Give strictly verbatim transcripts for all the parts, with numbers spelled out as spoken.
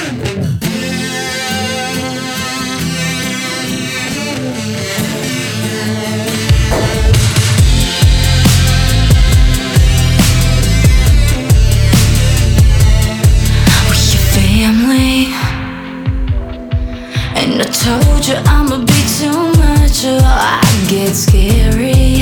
And I told you I'ma be too much, or I get scary.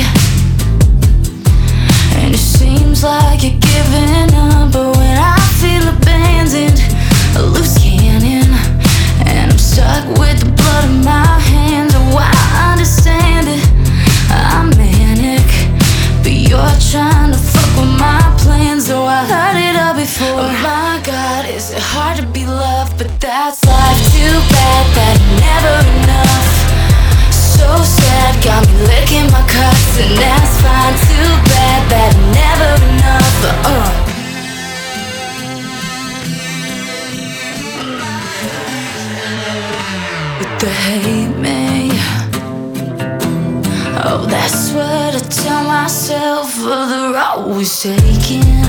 And it seems like you're giving up, but when I feel abandoned, a loose cannon, and I'm stuck with the blood in my hands. Oh, I understand it, I'm manic, but you're trying to fuck with my plans. Oh, I heard it all before. Oh my God, is it hard to be loved? But that's life, too bad that never enough. So sad, got me licking my cuts, and that's fine. Too bad that never enough. uh. But they hate me. Oh, that's what I tell myself. For the road was taking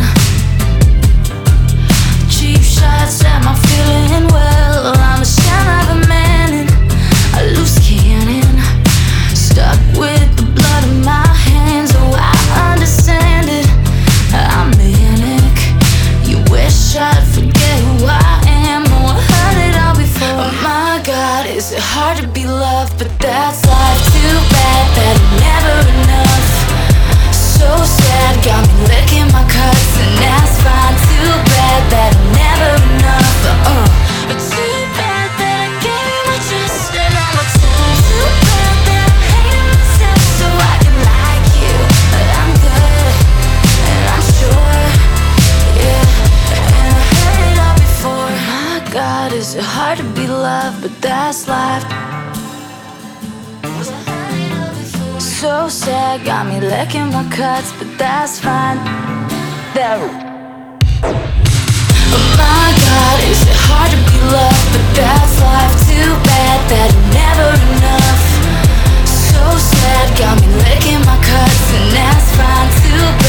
cheap shots at my feeling well. I'm a shell of a man and a loose cannon, stuck with the blood in my hands. Oh, I understand it, I'm manic. You wish I'd forget who I am. Oh, I heard it all before. Oh my God, is it hard to be loved? But that's life, too bad that never enough. So sad, got me licking my cuts, and that's fine. Too bad that never enough. uh. But too bad that I gave you my trust, and all my time. Too bad that I'm hating myself so I can like you. But I'm good, and I'm sure, yeah. And I heard it all before. My God, is it hard to be loved? But that's life. So sad, got me licking my cuts, but that's fine. There. Oh my God, is it hard to be loved? But that's life, too bad that never enough. So sad, got me licking my cuts, and that's fine. Too bad.